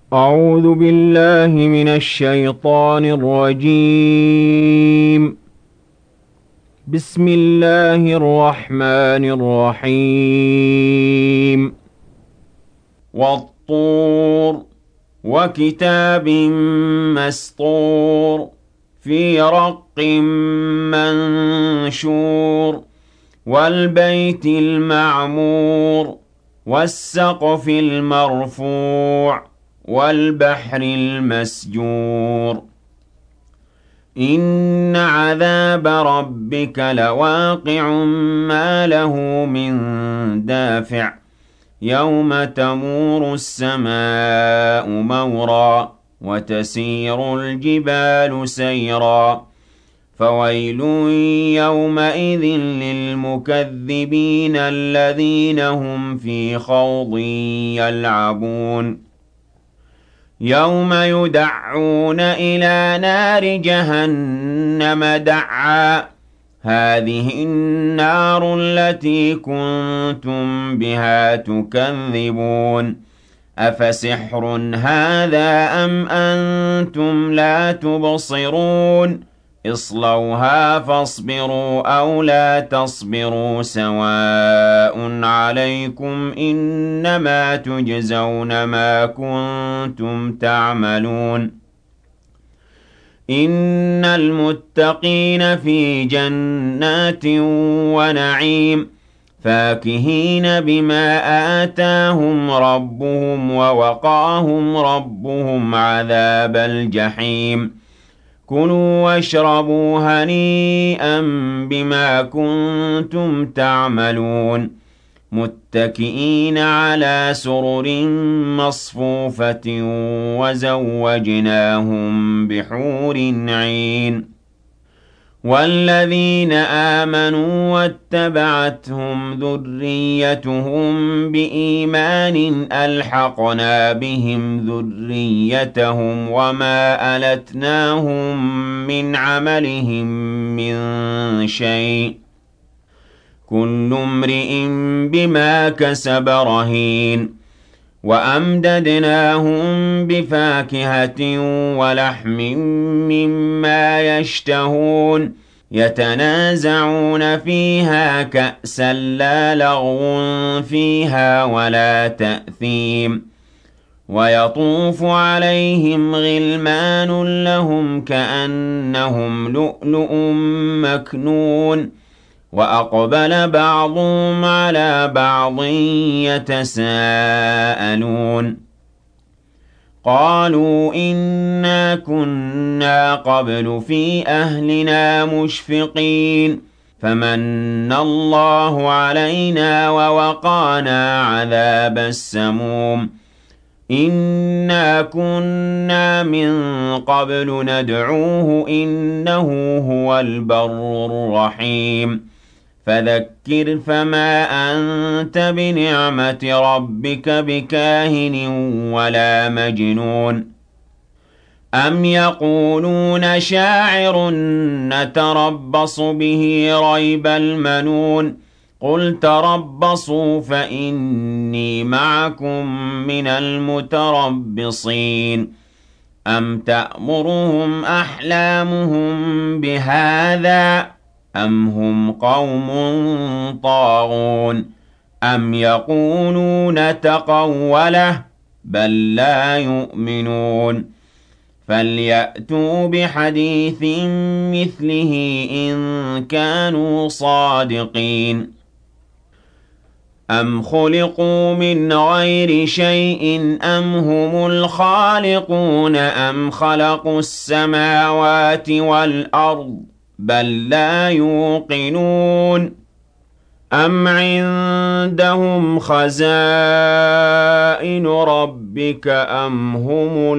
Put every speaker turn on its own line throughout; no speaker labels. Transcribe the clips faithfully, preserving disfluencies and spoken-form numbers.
أعوذ بالله من الشيطان الرجيم. بسم الله الرحمن الرحيم. والطور وكتاب مسطور في رق منشور والبيت المعمور والسقف المرفوع والبحر المسجور إن عذاب ربك لواقع ما له من دافع يوم تمور السماء مورا وتسير الجبال سيرا فويل يومئذ للمكذبين الذين هم في خوض يلعبون يوم يدعون إلى نار جهنم دعا هذه النار التي كنتم بها تكذبون أفسحر هذا أم أنتم لا تبصرون اصلوها فاصبروا أو لا تصبروا سواء عليكم إنما تجزون ما كنتم تعملون إن المتقين في جنات ونعيم فاكهين بما آتاهم ربهم ووقاهم ربهم عذاب الجحيم كلوا واشربوا هنيئا بما كنتم تعملون متكئين على سرر مصفوفة وزوجناهم بحور عين والذين آمنوا واتبعتهم ذريتهم بإيمان ألحقنا بهم ذريتهم وما ألتناهم من عملهم من شيء كل امرئ بما كسب رهين وأمددناهم بفاكهة ولحم مما يشتهون يتنازعون فيها كأسا لا لغو فيها ولا تأثيم ويطوف عليهم غلمان لهم كأنهم لؤلؤ مكنون وأقبل بعضهم على بعض يتساءلون قالوا إنا كنا قبل في أهلنا مشفقين فمن الله علينا ووقانا عذاب السموم إنا كنا من قبل ندعوه إنه هو البر الرحيم فذكر فما أنت بنعمة ربك بكاهن ولا مجنون أم يقولون شاعر نتربص به ريب المنون قل تربصوا فإني معكم من المتربصين أم تأمرهم أحلامهم بهذا أم هم قوم طاغون أم يقولون تقوله بل لا يؤمنون فليأتوا بحديث مثله إن كانوا صادقين أم خلقوا من غير شيء أم هم الخالقون أم خلقوا السماوات والأرض بل لا يوقنون أم عندهم خزائن ربك أم هم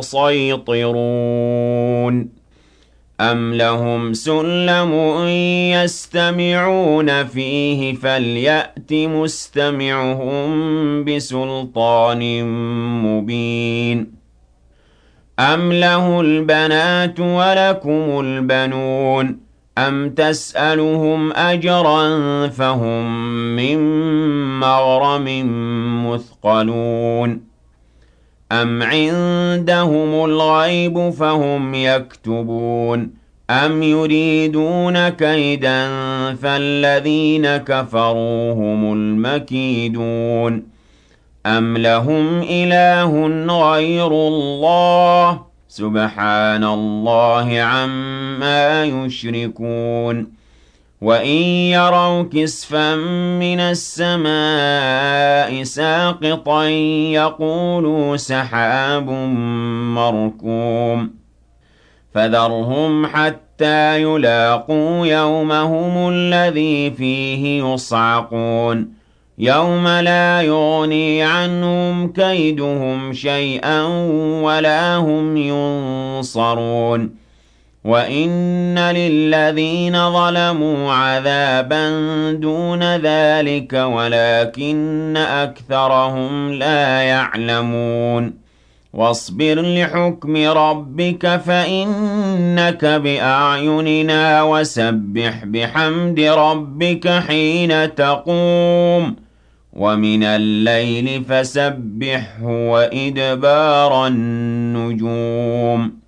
المسيطرون أم لهم سلم يستمعون فيه فليأت مستمعهم بسلطان مبين أم له البنات ولكم البنون أم تسألهم أجرا فهم من مغرم مثقلون أَمْ عِندَهُمُ الْغَيْبُ فَهُمْ يَكْتُبُونَ أَمْ يُرِيدُونَ كَيْدًا فَالَّذِينَ كَفَرُوا هُمُ الْمَكِيدُونَ أَمْ لَهُمْ إِلَٰهٌ غَيْرُ اللَّهِ سُبْحَانَ اللَّهِ عَمَّا يُشْرِكُونَ وَإِن يَرَوْا كِسْفًا مِّنَ السَّمَاءِ سَاقِطًا يَقُولُوا سَحَابٌ مَّرْكُومٌ فَذَرْهُمْ حَتَّىٰ يُلَاقُوا يَوْمَهُمُ الَّذِي فِيهِ يُصْعَقُونَ يَوْمَ لَا يُغْنِي عَنْهُمْ كَيْدُهُمْ شَيْئًا وَلَا هُمْ يُنصَرُونَ وَإِنَّ لِلَّذِينَ ظَلَمُوا عَذَابًا دُونَ ذَٰلِكَ وَلَٰكِنَّ أَكْثَرَهُمْ لَا يَعْلَمُونَ وَاصْبِرْ لِحُكْمِ رَبِّكَ فَإِنَّكَ بِأَعْيُنِنَا وَسَبِّحْ بِحَمْدِ رَبِّكَ حِينَ تَقُومُ وَمِنَ اللَّيْلِ فَسَبِّحْهُ وَإِدْبَارَ النُّجُومِ